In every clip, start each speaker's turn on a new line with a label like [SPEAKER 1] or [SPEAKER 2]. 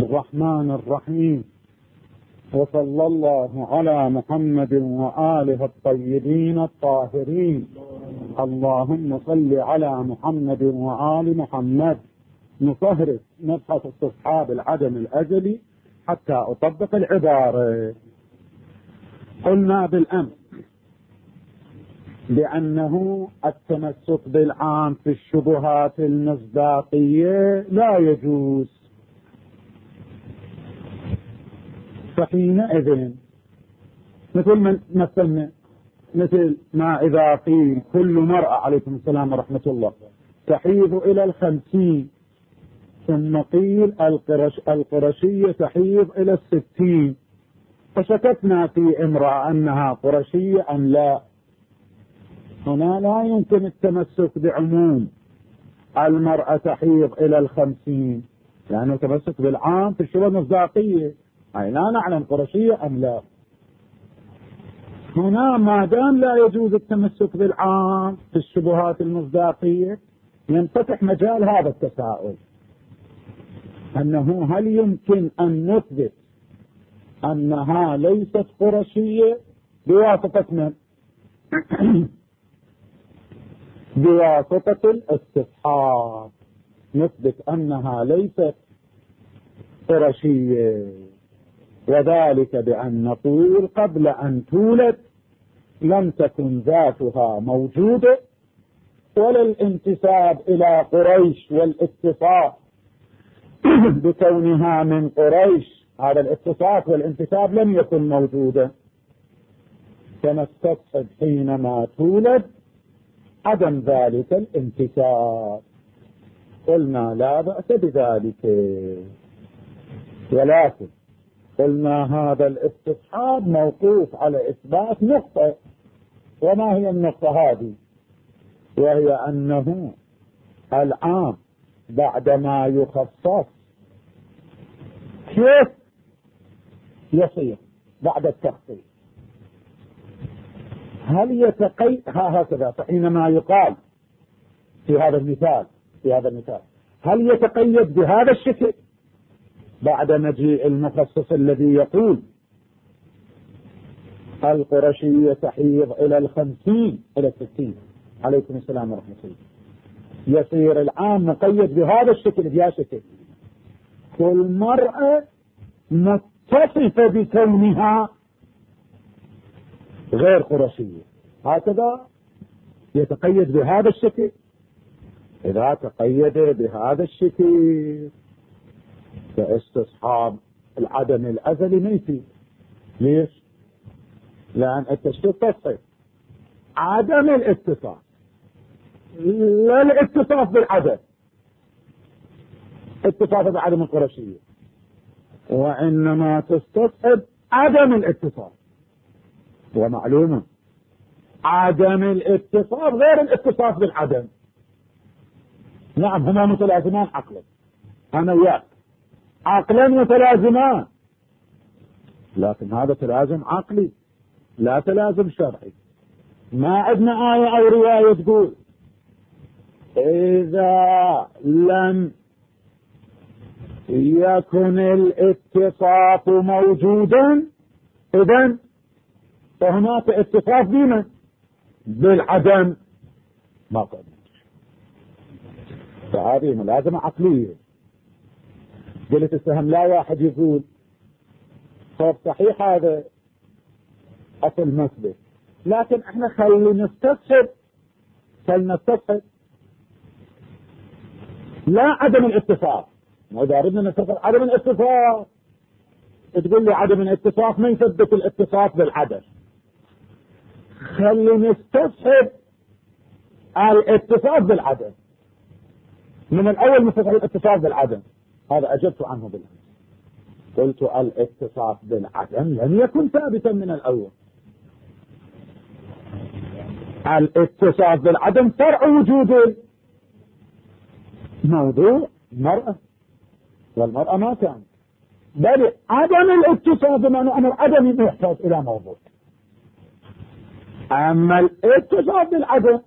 [SPEAKER 1] الرحمن الرحيم، وصلى الله على محمد وآله الطيبين الطاهرين. اللهم صل على محمد وآل محمد. نفهرس نبحث استصحاب العدم الأزلي حتى أطبق العبارة. قلنا بالأمس بأنه التمسك بالعام في الشبهات المصداقية لا يجوز، فحينئذ مثل ما إذا قيل كل مرأة عليكم السلام ورحمة الله تحيض إلى 50، ثم قيل القرشية تحيض إلى 60، فشككنا في امرأة أنها قرشية أم لا. هنا لا يمكن التمسك بعموم المرأة تحيض إلى 50، يعني التمسك بالعام في الشبهة المصداقية، أي لا نعلم قرشية أم لا. هنا ما دام لا يجوز التمسك بالعام في الشبهات المصداقية، ينفتح مجال هذا التساؤل، أنه هل يمكن أن نثبت أنها ليست قرشية بواسطة من؟ بواسطة الاستصحاب نثبت أنها ليست قرشية، وذلك بأن نقول قبل أن تولد لم تكن ذاتها موجودة، ولا الانتساب إلى قريش والاتصاف بكونها من قريش، هذا الاتصاف والانتساب لم يكن موجودا، فنستصحب حينما تولد عدم ذلك الانتساب. قلنا لا بأس بذلك، ولكن قلنا هذا الاستصحاب موقوف على إثبات نقطة. وما هي النقطة هذه؟ وهي أنه العام بعدما يخصص كيف يصير بعد التخصيص؟ هل يتقيد هكذا؟ فحينما يقال في هذا المثال هل يتقيد بهذا الشكل بعد مجيء المخصص الذي يقول القرشية تحيض إلى 50 إلى 60 عليكم السلام ورحمة الله، يصير العام مقيد بهذا الشكل؟ بهذا الشكل كل مرأة متصفة بكونها غير قرشية، هكذا يتقيد بهذا الشكل. إذا تقيد بهذا الشكل فاستصحاب العدم الأزلي ما يفيد. ليش؟ لأن التشكيل تصف عدم الاتصاف، لا الاتصاف بالعدم، اتصاف بعدم القرشية، وإنما تستصحب عدم الاتصاف. ومعلومة عدم الاتصاف غير الاتصاف بالعدم. نعم هما متلازمان عقلا، أنا وياك عقلا متلازمان، لكن هذا تلازم عقلي لا تلازم شرعي. ما عندنا آية أو رواية تقول إذا لم يكن الاتصاف موجودا إذن فهناك اتصاف بمن؟ بالعدم. ما قلنا، فهذه ملازمة عقلية. قلت السهم لا واحد يقول طب صحيح هذا أصل مثبت، لكن احنا خلينا نستصحب لا عدم الاتصاف. وإذا أردنا نستصحب عدم الاتصاف تقول لي عدم الاتصاف ما يثبت الاتصاف بالعدم، خلينا نستصحب الاتصاف بالعدم من الأول، نستصحب الاتصاف بالعدم. هذا أجبت عنه بالأمس، قلت الاتصاف بالعدم لم يكن ثابتا من الأول. الاتصاف بالعدم فرع وجود موضوع المرأة، والمرأة ما كان، بل عدم الاتصاف بمعنى أن العدم يحتاج إلى موضوع. أما الاتصاف بالعدم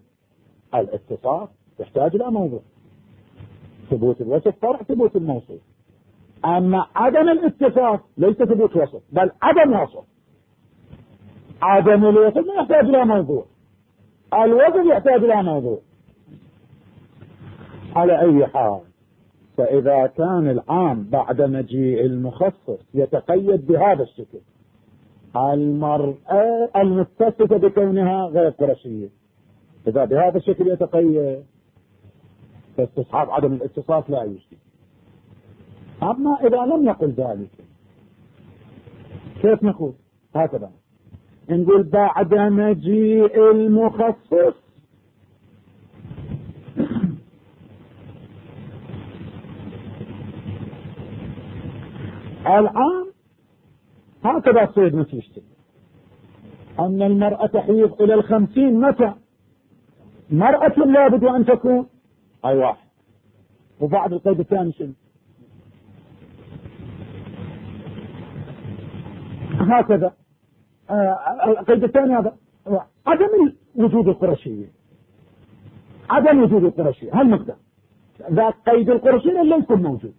[SPEAKER 1] الاتصاف يحتاج إلى موضوع، ثبوت الوصف فرع ثبوت الموصوف. أما عدم الاتصاف ليس ثبوت وصف بل عدم وصف. عدم الوصف ما يحتاج إلى موضوع، الوصف يحتاج إلى موضوع. على أي حال، فإذا كان العام بعد مجيء المخصص يتقيد بهذا الشكل، المرأة المتصفة بكونها غير قرشية، إذا بهذا الشكل يتقيد فاستصحاب عدم الاتصاف لا يوجد. أما إذا لم يقل ذلك كيف نقول؟ هكذا نقول بعد مجيء المخصص العام هكذا تصير نتيجته أن المرأة تحيض إلى 50 متى؟ مرأة لابد أن تكون أي واحد، وبعد القيد الثاني شنو؟ هكذا القيد الثاني هذا عدم وجود القرشية، عدم وجود القرشية هل مقدر ذا قيد القرشية لا يكون موجود.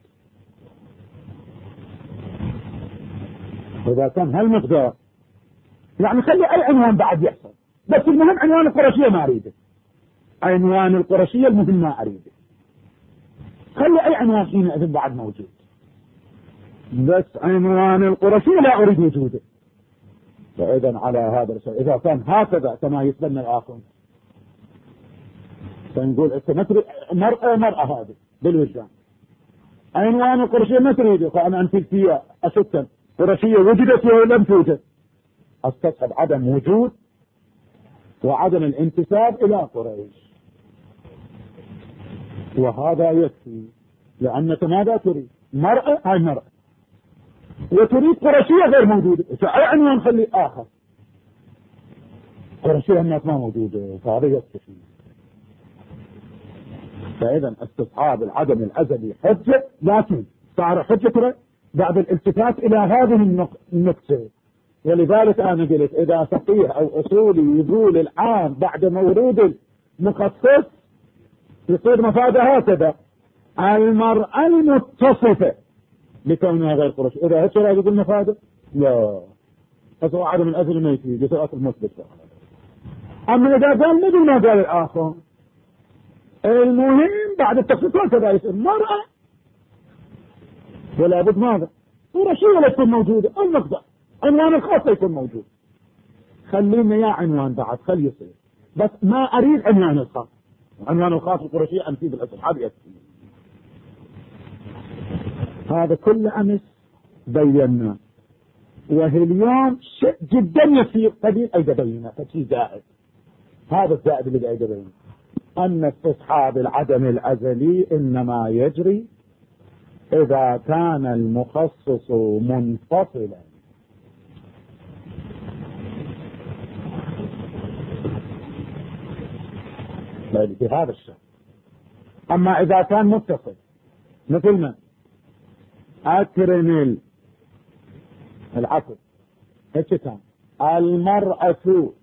[SPEAKER 1] إذا كان هالمقدار يعني خلي أي عنوان بعد يحصل، بس المهم عنوان القرشية ما أريده، عنوان القرشية المهم ما أريده، خلي أي عنوان حينئذ بعد موجود، بس عنوان القرشية لا أريد وجوده. فإذا على هذا الشيء إذا كان هكذا كما يتبنى الآخر فنقول السيمتري مرأة هذه بالوجدان، عنوان القرشية ما تريده، فأنا أنت فيها أشكا قرشية وجدت ولم توجد، استصحب عدم وجود وعدم الانتساب إلى قريش، وهذا يكفي. لأنك ماذا تريد؟ مرأة هاي مرأة، وتريد قرشية غير موجودة، فأي عنوان خلي آخر، قرشية الناس ما موجودة، فهذا يكفي. فإذا استصحاب العدم الأزلي حجة، لكن صار حجة بعد الالتفات إلى هذه النقطة. ولذلك أنا قلت إذا فقيه أو أصولي يقول العام بعد مورود المخصص يصير مفاده هكذا: المرأة المتصفة بكونها غير قرش. إذا هكذا يقول مفاده لا، فهو عدم الأزل ما يفيد، يصير أصل مثبت. أما إذا قال مثل ما قال الآخر، المهم بعد التخصيص هكذا يصير مرأة ولا بد ماذا؟ قرشية ولا تكون موجودة، المقدار عنوان الخاص يكون موجود. خلينا يا عنوان بعد خلي يصير، بس ما أريد عنوان الخاص. عنوان الخاص القرشية أمثيل بالأصحاب يكفي. هذا كل أمس بينا، وهي اليوم شيء جدا يسير قليل أيضا بينا، فشي زائد. هذا الزائد اللي أيضا بينا أن استصحاب العدم الأزلي إنما يجري إذا كان المخصص منفصلا. في هذا الشيء. أما إذا كان متصل مثل ما أكرم العقل هيك كان المرأة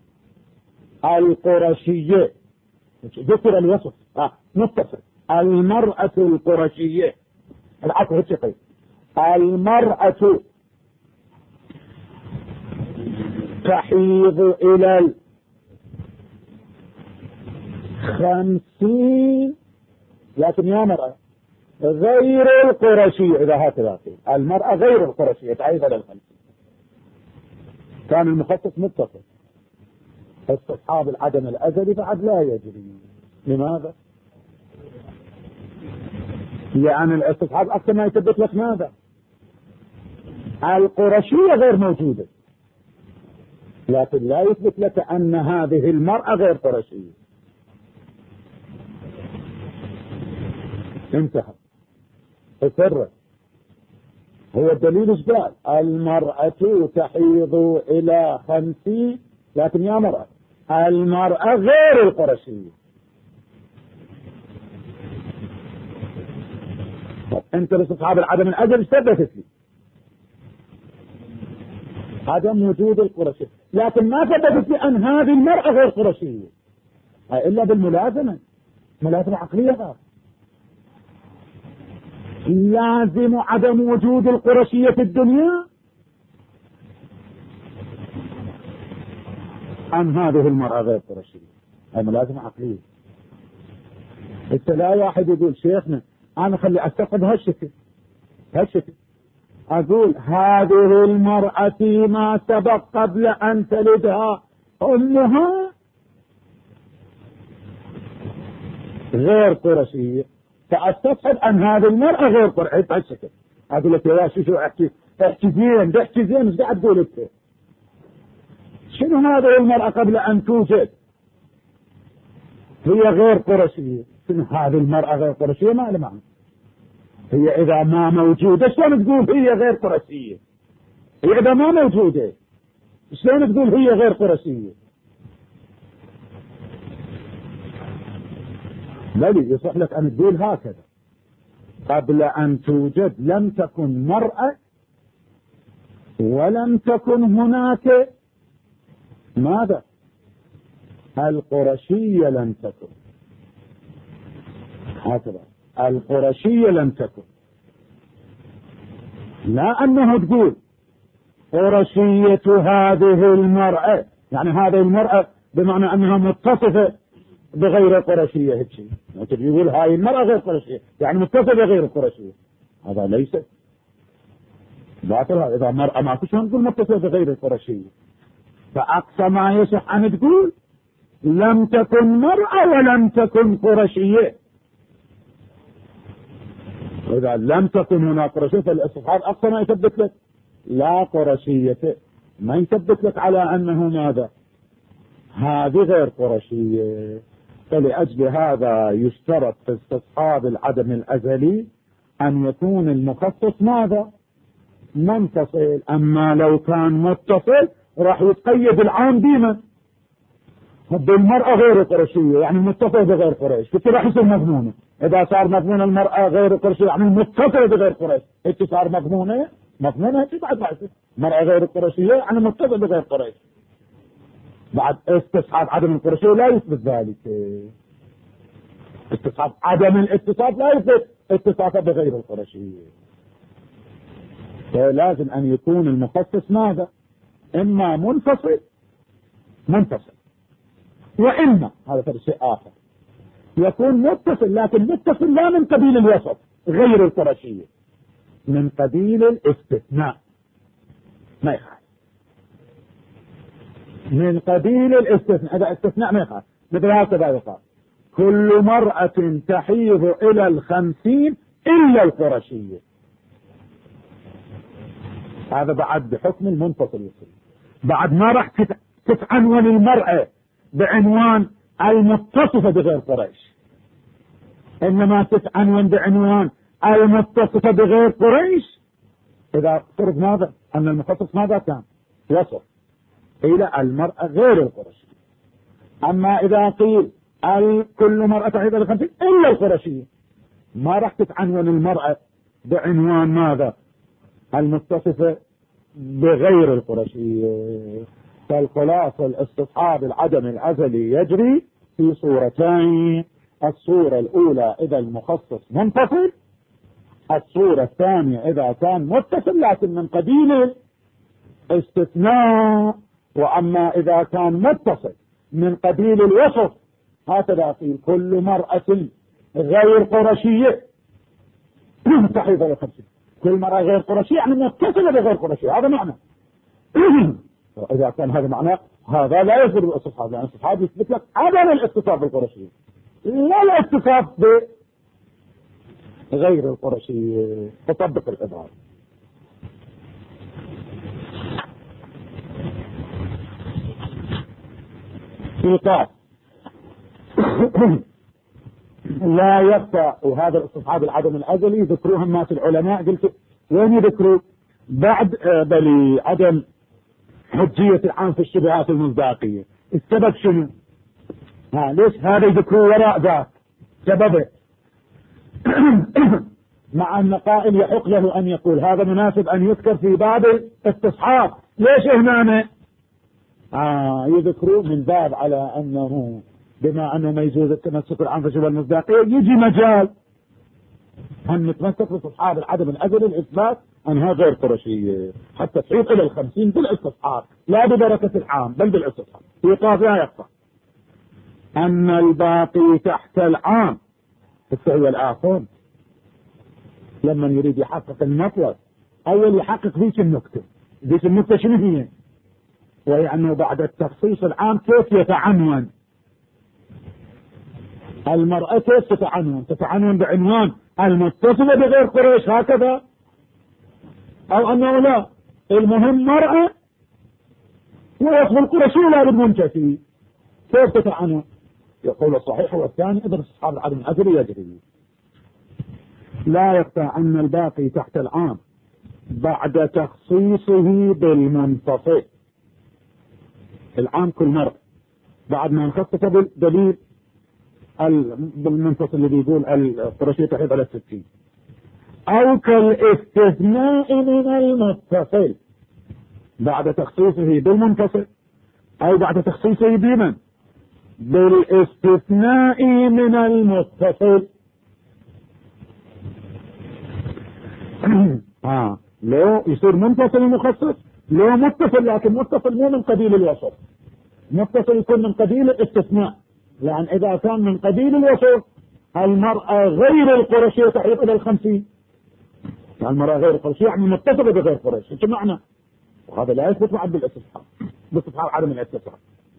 [SPEAKER 1] القرشية، ذكر الوصف متصل، المرأة القرشية العقل هيك قيل، المرأة تحيض إلى 50، لكن يا مرأة غير القرشية. إذا هكذا المرأة غير القرشية تحيض إلى 50، كان المخصص متصل، استصحاب العدم الأزلي بعد لا يجري. لماذا؟ لأن الاستصحاب أكثر ما يثبت لك ماذا؟ القرشية غير موجودة، لكن لا يثبت لك أن هذه المرأة غير قرشية. انتهى السر. هو الدليل ايش قال؟ المرأة تحيض إلى 50، لكن يا مرأة المرأة غير القرشية. انت لاستصحاب العدم الأزلي ثبتت لي عدم وجود القرشية، لكن ما ثبتت لي أن هذه المرأة غير قرشية إلا بالملازمة، ملازمة عقلية. لازم عدم وجود القرشية في الدنيا أم هذه المرأة غير قرشية؟ هذا ملازمة عقلية. لا واحد يقول شيخنا أنا خلي أستقد هالشكل أقول هذه المرأة فيما سبق قبل أن تلدها أمها غير قرشية، فأستفحد أن هذه المرأة غير قرشية بهالشكل. أقول لك يا شو احكي زين ايش قاعد تقول انت؟ شنو هذه المرأة قبل أن توجد هي غير قرشية؟ شنو هذه المرأة غير قرشية؟ ما له معنى. هي إذا ما موجودة شلون تقول هي غير قرشية؟ هي إذا ما موجودة شلون تقول هي غير قرشية؟ بل يصح لك أن تقول هكذا: قبل أن توجد لم تكن مرأة ولم تكن هناك ماذا؟ القرشية لم تكن. هكذا القرشية لم تكن، لا أنه تقول قرشية هذه المرأة، يعني هذه المرأة بمعنى أنها متصفة بغير قرشية. هيك شيء يقول هاي المرأة غير قرشية يعني متصفة بغير قرشية، هذا ليس باطل. إذا مرأة ما كنت نقول متصفة بغير قرشية، فأقصى ما يصح أن تقول لم تكن مرأة ولم تكن قرشية. وإذا لم تكن هناك قرشية فالاستصحاب أقصى ما يثبت لك لا قرشية، ما يثبت لك على أنه ماذا؟ هذه غير قرشية. فلأجل هذا يشترط في استصحاب العدم الأزلي أن يكون المخصص ماذا؟ منفصل. أما لو كان متصل راح يتقيد العام بما بالمرأة غير قرشية، يعني متصل بغير قريش، كيف راح يصير مضمونة؟ إذا صار مضمون المرأة غير قرشية يعني متصل بغير قريش، هيك صار مضمونة هيك بعد مرأة غير قرشية يعني متصل بغير قريش. بعد استصحاب عدم القرشية لا يثبت ذلك. استصحاب عدم الاتصاف لا يثبت اتصافه بغير القرشية. فلازم أن يكون المخصص ماذا؟ إما منفصل وإما هذا فرق شيء آخر يكون متصل، لكن متصل لا من قبيل الوسط غير القرشية، من قبيل الاستثناء، ما يخالف من قبيل الاستثناء. هذا استثناء ما يخالف. مثل هكذا يقال كل مرأة تحيض إلى 50 إلا القرشية. هذا بعد بحكم المنفصل يصير. بعد ما راح تتعنون المرأة بعنوان المتصفة بغير قريش، إنما تتعنون بعنوان المتصفة بغير قريش. إذا فرض ماذا؟ أن المخصص ماذا كان؟ وصف إلى المرأة غير القرشية. أما إذا قيل كل مرأة تحيض إلى 50 إلا القرشية، ما راح تتعنون المرأة بعنوان ماذا؟ المتصفة بغير القرشية. فالخلاصة الاستصحاب العدم الأزلي يجري في صورتين: الصورة الأولى إذا المخصص منفصل، الصورة الثانية إذا كان متصل لكن من قبيل الاستثناء. وأما إذا كان متصل من قبيل الوصف هكذا في كل مرأة غير قرشية تحيض إلى 50. كل مرأة غير قرشية يعني متصلة بغير قرشية، هذا معنى. إذا كان هذا معناه هذا لا يصير بالاستصحاب، لأن الاستصحاب يثبت لك عدم الاتصاف بالقرشية لا الاتصاف بغير القرشية. تطبق العبارة. إيقاف لا يخفى. وهذا الاستصحاب العدم الأزلي ذكروها الناس العلماء، قلت وين يذكروا؟ بعد بل عدم حجية العام في الشبهات المصداقية. السبب شنو؟ ليش هذا يذكروا وراء ذاك سببه؟ مع أن قائل يحق له أن يقول هذا مناسب أن يذكر في باب الاستصحاب، ليش هنا يذكروا من باب على أنه بما أنه ما يجوز التمسك العام في الشبهات المصداقية يجي مجال هم نتمسك باستصحاب العدم الازلي الاثبات انها غير قرشيه حتى تعود الى 50 بالاستصحاب، لا ببركه العام بل بالاستصحاب. ايقاف لا يقطع ان الباقي تحت العام. هو الاخر لما يريد يحقق المطلب اول يحقق ذيك النكته. ذيك النكته شنو هي؟ وهي انه بعد التخصيص العام كيف يتعنون المرأة، كيف تتعنون بعنوان المتصلة بغير قريش هكذا، او انه لا المهم مرأة ويصف القرشي لا بالمنتفي، كيف تتعنون؟ يقول الصحيح والثاني ادرس اصحاب العدم الازلي يجري. لا يقطع ان الباقي تحت العام بعد تخصيصه بالمنفصل. العام كل مرة بعد ما نخصصه بالدليل بالمنفصل اللي بيقول القرشية تحيط على 60، او كالاستثناء من المتصل بعد تخصيصه بالمنفصل، او بعد تخصيصه بمن؟ بالاستثناء من المتصل. لو يصير منفصل مخصص، لو متصل لكن متصل مو من قبيل الوصف، متصل يكون من قبيل الاستثناء، لأن إذا كان من قبيل الوصف المرأة غير القرشية تحيط إلى 50. يعني المرأة غير القرشية يعني متصلة بغير قريش، ايش معنى؟ وهذا لا يثبت بعد بالاستصحاب، باستصحاب عدم الاستصحاب.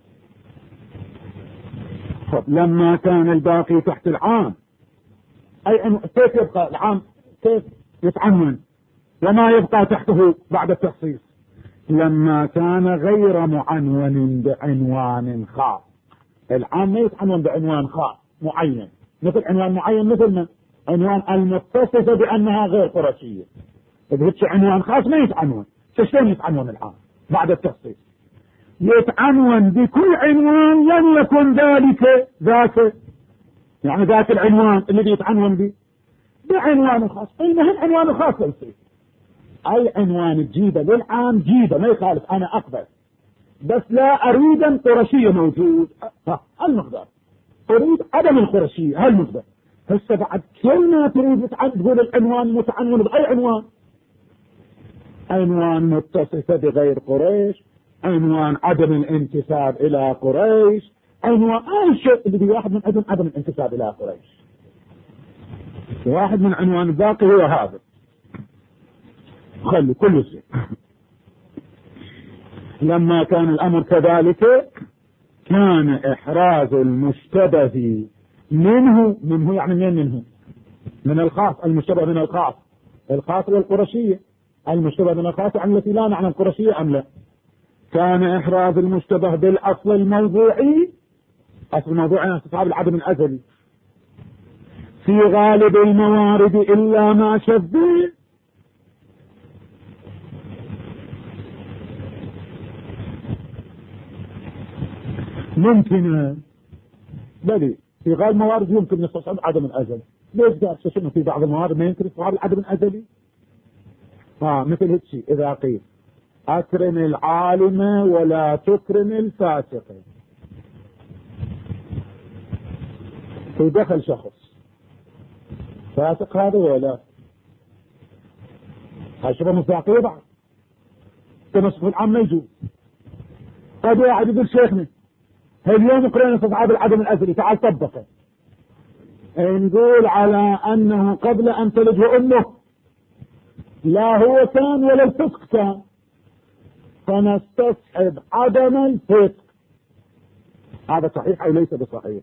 [SPEAKER 1] لما كان الباقي تحت العام أي كيف يبقى العام؟ كيف يتعنون وما يبقى تحته بعد التخصيص؟ لما كان غير معنون بعنوان خاص. العام ما يتعنون بعنوان خاص معين، مثل عنوان معين مثل من؟ عنوان المتصفة بأنها غير قرشية. إذا عنوان خاص ما يتعنون. شلون يتعنون العام بعد التخصيص؟ يتعنون بكل عنوان لم يكن ذاك يعني ذاك العنوان اللي يتعنون به بعنوان خاص. المهم عنوان خاص يصير اي عنوان تجيبه للعام جيبه ما يخالف، انا اقبل، بس لا اريد قرشية موجود المقدار، اريد عدم القرشية هالمقدار. هسه بعد كل ما تريد تقول العنوان متعنون باي عنوان، عنوان متصفة بغير قريش، عنوان عدم الانتساب الى قريش، عنوان اي شيء اللي واحد من عدم الانتساب الى قريش. واحد من عنوان الباقي هو هذا، خلي كل شيء. لما كان الامر كذلك كان احراز المشتبه منه يعني منه من الخاص، المشتبه من الخاص والقرشية، المشتبه من الخاص عن التي لا نعلم قرشية ام لا. كان احراز المشتبه بالاصل الموضوعي، اصل الموضوعي استصحاب العدم الازلي في غالب الموارد الا ما شبه، ممكن بلي في غالب الموارد يمكن استصحاب عدم الازلي. ليش قال شنو في بعض الموارد ما يمكن استصحاب العدم الازلي؟ مثل هيك شيء اذا قيل اكرم العالم ولا تكرم الفاسق، ودخل شخص فاسق هذا ولا هاي شبه مصداقية بعد تمسك العام ما يجوز. قد واحد يقول شيخنا اليوم قرينا استصحاب العدم الازلي تعال طبقه، نقول على انه قبل ان تلده امه لا هو كان ولا الفسق كان، فنستصحب عدم الفسق. هذا صحيح او ليس بصحيح؟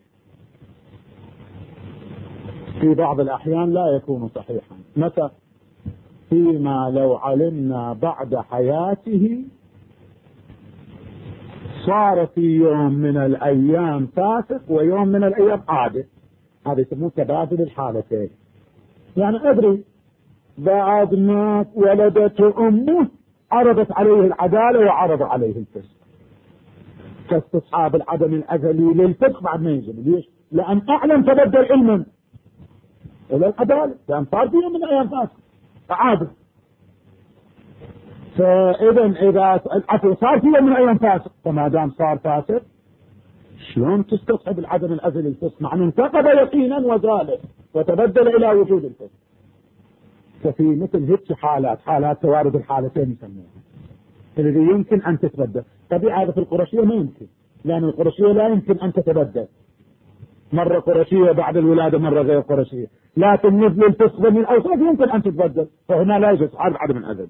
[SPEAKER 1] في بعض الاحيان لا يكون صحيحا. متى؟ فيما لو علمنا بعد حياته صار في يوم من الايام فاسق ويوم من الايام عادل، هذا يسموه تبادل الحالتين. يعني ادري بعد ما ولدته امه عرضت عليه العدالة وعرض عليه الفسق، كاستصحاب العدم الازلي للفسق بعد ما ينزل. ليش؟ لان اعلم تبدل علما الى العدالة، لان صار في يوم من الايام فاسق عادل. فاذا اذا صار في يوم من الايام فاسق، فما دام صار فاسق شلون تستصحب العدم الازلي الفسق مع انه انتقد يقينا وزال وتبدل الى وجود الفسق؟ ففي مثل هيك حالات توارد الحالتين يسموها الذي يمكن أن تتبدل. طبيعة هذا في القرشية ما يمكن، لأن القرشية لا يمكن أن تتبدل، مرة قرشية بعد الولادة مرة غير قرشية، لكن مثل الفسق من الأوصاف يمكن أن تتبدل، فهنا لا يوجد حال عدم الأزل.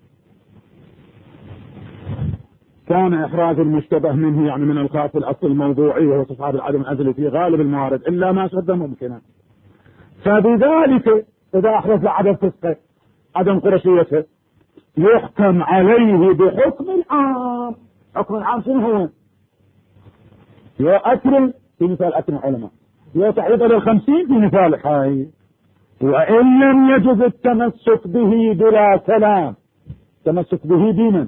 [SPEAKER 1] كان إحراز المشتبه منه يعني من الخاص الأصل الموضوعي وهو تصحاب العدم الأزلي في غالب الموارد إلا ما شد ممكنا، فبذلك إذا أحرز عدم فسقه عدم قرشيته يحكم عليه بحكم العام. حكم العام شنو هو؟ يؤكل في مثال أكل العلماء، يتعرض إلى 50 في مثال حي، وإن لم يجوز التمسك به بلا كلام. تمسك به دينا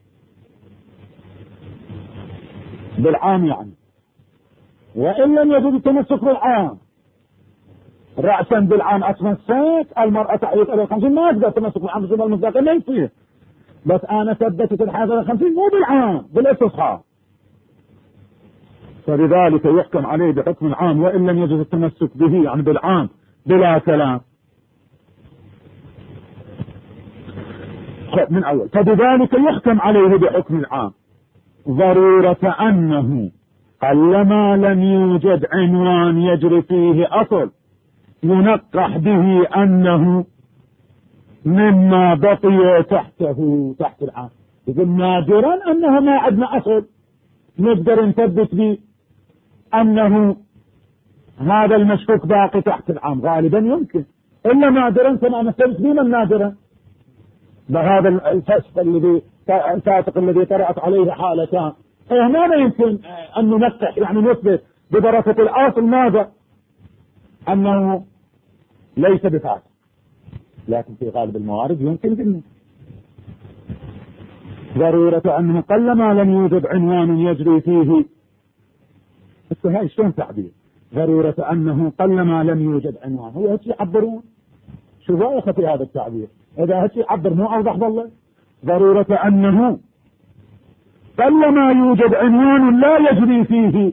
[SPEAKER 1] بالعام يعني، وإن لم يجوز التمسك بالعام رأسا بالعام أتمسك المرأة تعرض إلى 50 ما أقدر تمسك بالعام بسبب المصداقية ما يصير، بس أنا ثبتت الحاجة إلى 50 مو بالعام بالاستصحاب، فلذلك يحكم عليه بحكم العام وإن لم يجوز التمسك به يعني بالعام بلا كلام. من أول فبذلك يحكم عليه بحكم العام ضرورة أنه قلما لم يوجد عنوان يجري فيه أصل ينقح به أنه مما بقي تحته تحت العام. يقول نادرا أنه ما عندنا أصل نقدر نثبت به أنه هذا المشكوك باقي تحت العام، غالبا يمكن، إلا نادرا كما نثبت به من نادرا بهذا الفسق الفاسق الذي طرأت عليه حالتان. هنا لا يمكن أن ننقح يعني نثبت بدرجة الأصل ماذا؟ أنه ليس بفاسق، لكن في غالب الموارد يمكن جدا. ضرورة أنه قلما لم يوجد عنوان يجري فيه، بس هاي شلون تعبير؟ ضرورة أنه قلما لم يوجد عنوان، هو هيك يعبرون؟ شو رأيك في هذا التعبير؟ إذا هيك يعبر مو أوضح والله. ضرورة أنه قلما يوجد عنوان لا يجري فيه،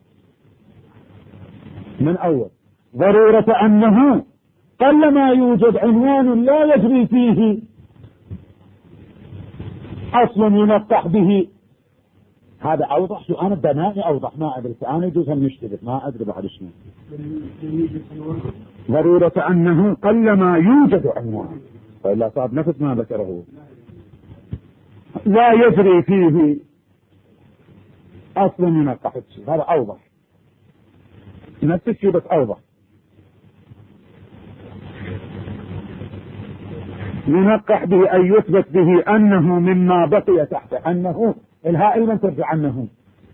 [SPEAKER 1] من أول ضرورة أنه قلما يوجد عنوان لا يجري فيه أصل ينقح به. هذا أوضح شو؟ أنا بنائي أوضح ما أدري، أنا يجوز أن نشتبك ما أدري بعد شنو. ضرورة أنه قلما يوجد عنوان، فإلا صار نفس ما ذكره لا يجري فيه أصل ينقح به، هذا أوضح، نفس الشيء بس أوضح. ينقح به أن يثبت به أنه مما بقي تحته، أنه الهاء من ترجع أنه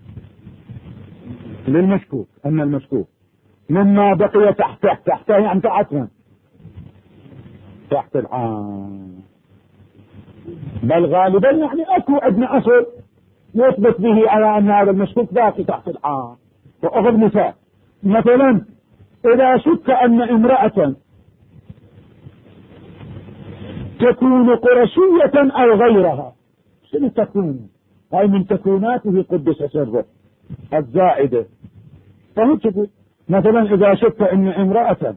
[SPEAKER 1] للمشكوك، أن المشكوك مما بقي تحته يعني تحته تحت العام، بل غالبا يعني أكو عندنا أصل يثبت به على أن هذا المشكوك باقي تحت العام. وأخذ مثال، مثلا إذا شك أن امرأة تكون قرشية أو غيرها، شنو تكون؟ هاي من تكوناته قدس سره الزائدة. فهو تقول مثلا إذا شك أن امرأة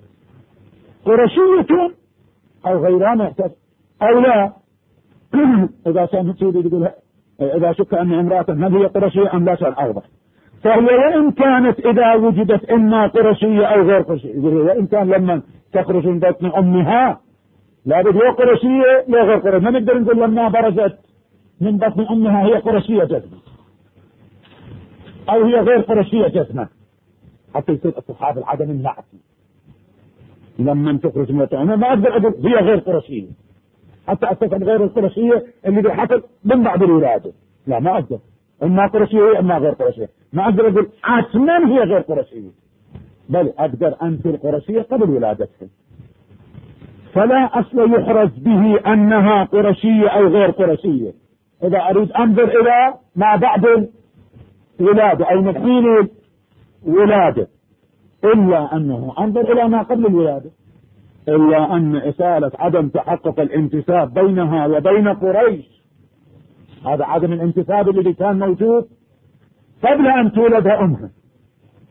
[SPEAKER 1] قرشية أو غيرها محتاج أو لا إذا كان يقول إذا شك أن امرأة هل هي قرشية أم لا شيء أوضح. فهي وإن كانت إذا وجدت إما قرشية أو غير قرشية، وإن كان لما تخرج من بطن أمها لا بد هي قرشية لا غير قرشية، ما نقدر نقول لما برزت من بطن أمها هي قرشية جسمة أو هي غير قرشية جسمة، حتى يصير استصحاب العدم النعت. لما تخرج من بطن أمها ما أقدر أقول هي غير قرشية حتى أستفهم غير القرشية اللي بيحصل من بعد الولادة، لا ما أقدر، إما قرشية إما غير قرشية، ما أقدر أقول حتما هي غير قرشية، بل أقدر أنفي القرشية قبل ولادتها. فلا أصل يحرز به أنها قرشية أو غير قرشية إذا أريد أنظر إلى ما بعد الولادة أو من حين الولادة، إلا أنه أنظر إلى ما قبل الولادة، إلا أن إسالة عدم تحقق الانتساب بينها وبين قريش، هذا عدم الانتساب الذي كان موجود قبل أن تولدها أمها،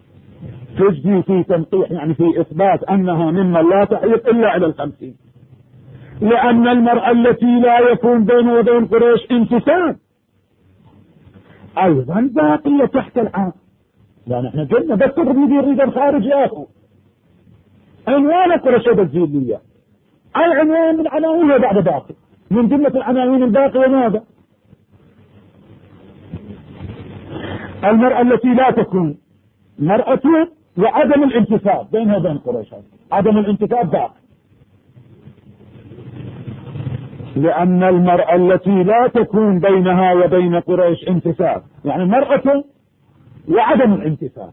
[SPEAKER 1] تجدي في تنقيح يعني في إثبات أنها ممن لا تحيط إلا على 50، لأن المرأة التي لا يكون بينه وبين قريش انتساب أيضا باقية تحت العام. يعني احنا قلنا بس يريد الخارج ياخذ عنوان القرشية الزيلية. العنوان من عناوينها بعد باقي، من جملة العناوين الباقية ماذا؟ المرأة التي لا تكون مرأة وعدم الانتساب بينها وبين قريش. عدم الانتساب باقي، لأن المرأة التي لا تكون بينها وبين قريش انتساب، يعني مرأة وعدم الانتساب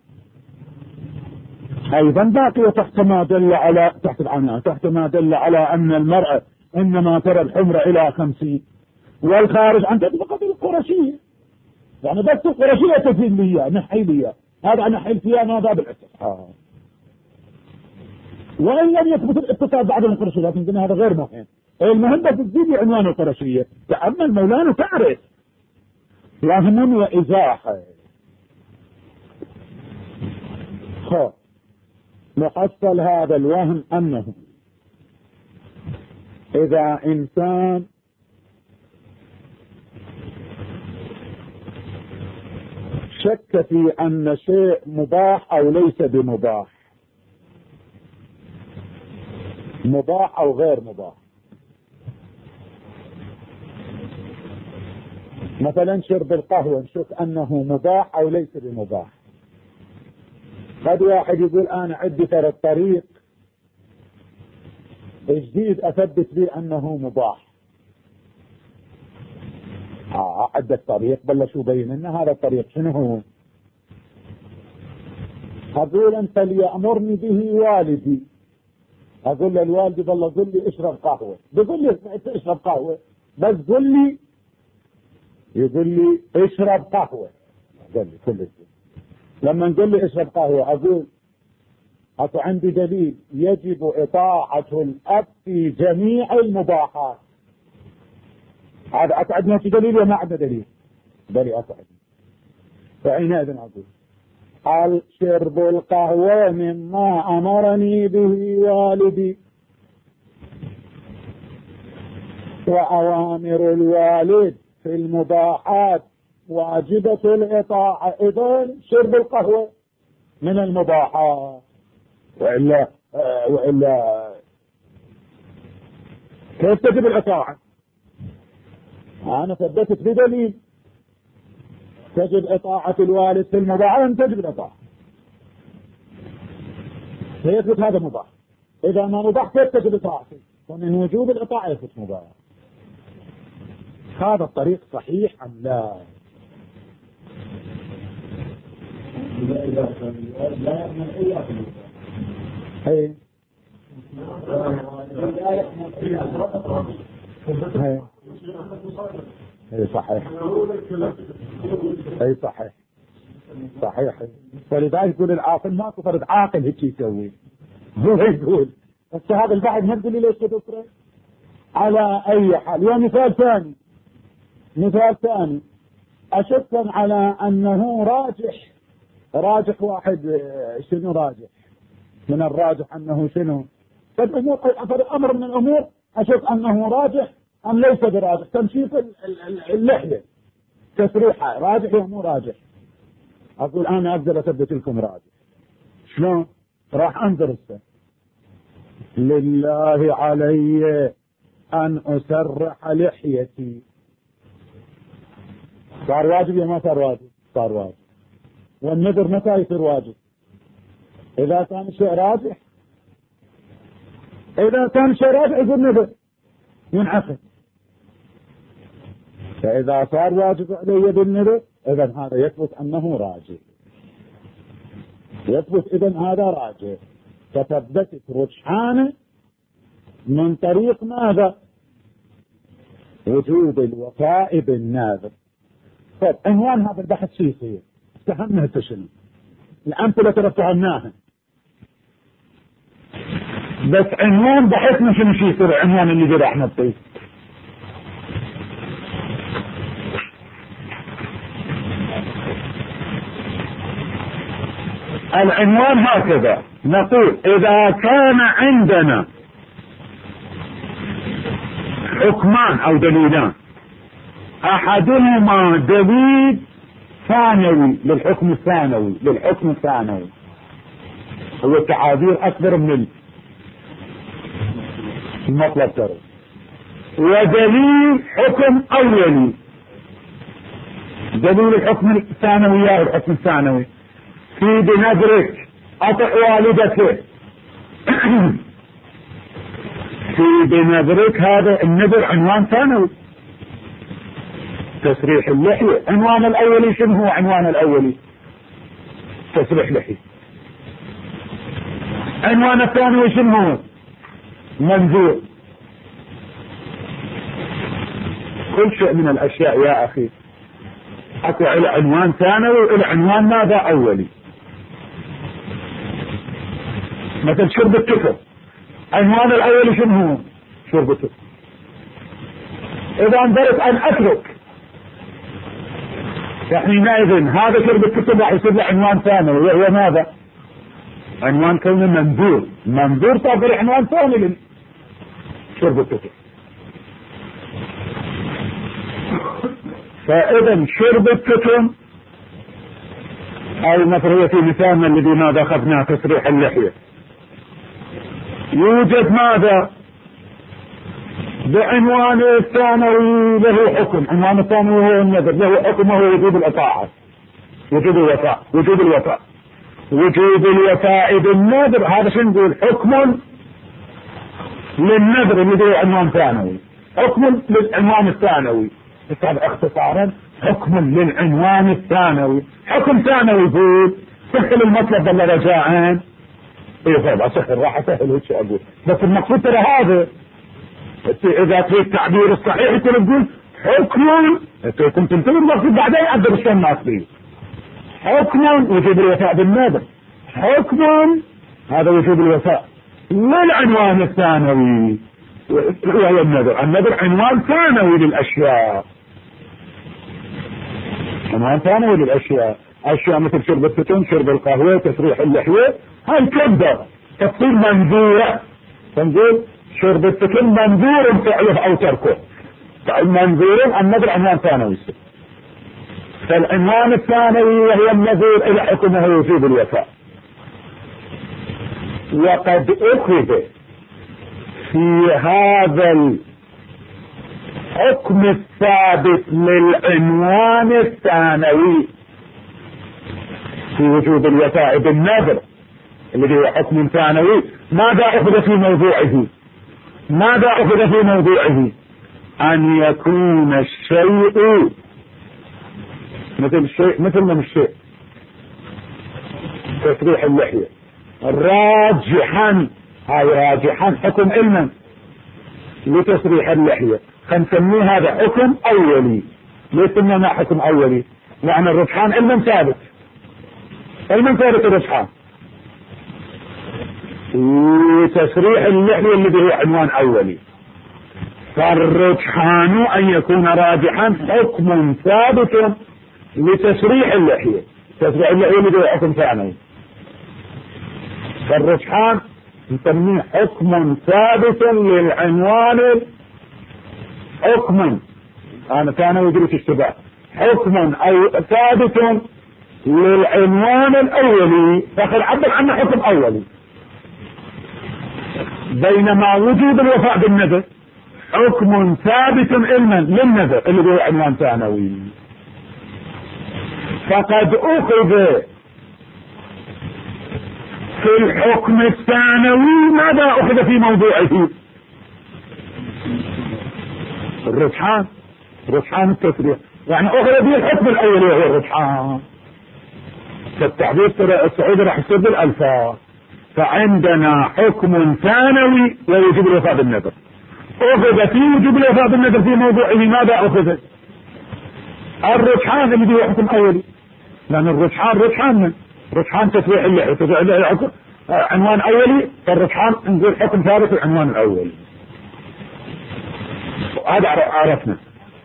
[SPEAKER 1] أيضا باقية تحت ما دل على تحت العناء، تحت ما دل على أن المرأة إنما ترى الحمر إلى 50 والخارج عن تطبقة القرشية. يعني بس القرشية تزيلية نحيلية، هذا نحيل فيها ما باب الاتصال، وإن لم يثبت الاتصال بعد القرشية، لكن هذا غير مهم. المهم بس تزيد عنوان القرشية. تأمل مولانا تعرف وهم وإزاحة. محصل هذا الوهم أنه إذا إنسان شك في أن شيء مباح أو ليس بمباح، مباح أو غير مباح، مثلا شرب القهوة نشك أنه مباح أو ليس بمباح. قد واحد يقول أنا عندي ترى الطريق جديد أثبت به أنه مباح. عد الطريق بلشوا بين أن هذا الطريق شنو هو؟ أقول أنت ليأمرني به والدي، أقول للوالدي بالله قل لي اشرب قهوة، بيقول لي اشرب قهوة بس قل لي، يقول لي اشرب قهوة، قال لي كل شيء. لما نقول لي اشرب قهوة أقول أكو عندي دليل يجب إطاعة الأب في جميع المباحات. هذا أسعدنا في دليل وما عندنا دليل، بل أسعد. فحينئذ أقول شرب القهوة مما أمرني به والدي، وأوامر الوالد في المباحات واجبة الإطاعة، إذن شرب القهوة من المباحات. وإلا كيف تجب الإطاعة؟ أنا ثبتت بدليل تجب إطاعة الوالد في المباحات، تجب الإطاعة، فيثبت هذا مباح. إذا ما مباح كيف تجب إطاعته؟ فمن وجوب الإطاعة يثبت مباح. هذا الطريق صحيح أم لا؟ هي صحيح، اي صحيح صحيح. ولذلك يقول العاقل ماكو فرد عاقل هيك يسوي، هو يقول بس هذا البحث ما تقول لي ليش دكتور. على اي حال، ومثال ثاني، مثال ثاني اشك على انه راجح واحد. شنو راجح؟ من الراجح انه شنو؟ فالامور امر من الامور اشك انه راجح ام ليس براجح. تمشيط اللحية تسريحها راجح ولا مو راجح؟ اقول انا اقدر اثبت لكم راجح. شلون؟ راح انظر السنة. لله علي ان اسرح لحيتي، صار واجب يا ما صار واجب؟ صار واجب. والنذر متى يصير واجب؟ اذا كان الشيء راجح. اذا كان الشيء راجح يقول نذر ينعقد. فاذا صار واجب علي بالنذر اذا هذا يثبت انه راجع، يثبت اذا هذا راجع. فثبتت رجحانه من طريق ماذا؟ وجوب الوفاء بالناذر. طيب عنوان هذا البحث شو يصير؟ فهمنا شنو؟ الامثله ترفعناها، بس عنوان بحثنا شنو يصير؟ عنوان اللي جرى احمد طيب. العنوان هكذا نقول: إذا كان عندنا حكمان او دليلان، احدهما دليل ثانوي للحكم الثانوي، هو تعابير اكبر من المطلب ترى، ودليل حكم اولي. دليل الحكم الثانوي يا الحكم الثانوي في بنذرك اطع والدته في بنذرك، هذا النذر عنوان ثانوي. تسريح اللحية عنوان الاولي، شنو هو عنوان الاولي؟ تسريح لحية. عنوان الثانوي شنو هو؟ منذور. كل شيء من الاشياء يا اخي اكو الى عنوان ثانوي والى عنوان ماذا؟ اولي. مثل شرب الكفر، عنوان الاولي شنو هو؟ شرب الكفر. اذا انظرت ان اترك حينئذ هذا شرب الكتب راح يصير له عنوان ثانوي، وهو ماذا؟ عنوان كونه منظور تعبر عنوان ثاني لشرب الكتب. فاذا شرب الكتب او مثل في مثالنا الذي ماذا اخذناه تسريح اللحية، يوجد ماذا؟ بعنوان الثانوي له حكم. عنوان الثانوي هو النذر، له حكم وهو وجوب الإطاعة، وجوب الوفاء بالنذر. هذا شو نقول؟ حكم للنذر اللي هو عنوان ثانوي، حكم للعنوان الثانوي. هذا اختصارا حكم للعنوان الثانوي. حكم ثانوي يقول سهل المطلب ولا رجاءً؟ ايه طبعا سهل، راح اسهل هيك اقول، بس المقصود ترى هذا. اذا تريد التعبير الصحيح تقول حكم، كنت تنتظر المقصود بعدين يعبر شلون الناس فيه. حكم وجوب الوفاء بالنذر، حكم هذا وجوب الوفاء للعنوان الثانوي وهو النذر. النذر عنوان ثانوي للاشياء، عنوان ثانوي للاشياء. اشياء مثل شرب التتن، شرب القهوة، تسريح اللحية، هاي تقدر تصير منذورة. تنقول شرب التتن منذور فعله او تركه، منذور. النذر عنوان ثانوي. فالعنوان الثانوي وهو النذر الى حكمه وجوب الوفاء. وقد اخذ في هذا الحكم الثابت للعنوان الثانوي في وجوب الوفاء بالنذر الذي هو حكم ثانوي، ماذا اخذ في موضوعه؟ ان يكون الشيء مثل الشيء، مثل من الشيء تسريح اللحية راجحا. هاي راجحا حكم علما لتسريح اللحية، خنسميه هذا حكم اولي. ليس انما حكم اولي يعني الرجحان علما ثابت، الرجحان وتسريح اللحية الذي هو عنوان اولي. فالرجحان ان يكون راجحا حكم ثابت لتسريح اللحية، تسريح اللحية الذي هو حكم ثانوي. فالرجحان نسميه حكم ثابت للعنوان، حكم انا ثانوي يجري في اشتباه، حكم او ثابت للعنوان الاولي، فقد عبر عنه حكم اولي. بينما وجوب الوفاء بالنذر حكم ثابت علما للنذر اللي هو عنوان ثانوي. فقد اخذ في الحكم الثانوي ماذا اخذ في موضوعه؟ الرجحان التسريح، يعني اخذ به الحكم الاولي وهو الرجحان. فالتعبير ترى السعودي راح يصير بالالفاظ. فعندنا حكم ثانوي ويجب الوفاء بالنذر، اخذ في وجوب الوفاء بالنذر في موضوعه ماذا اخذ؟ الرجحان الذي هو حكم اولي، لان الرجحان رجحان تسريح اللحية عنوان اولي، فالرجحان نقول حكم ثابت العنوان الاولي. هذا عرفنا.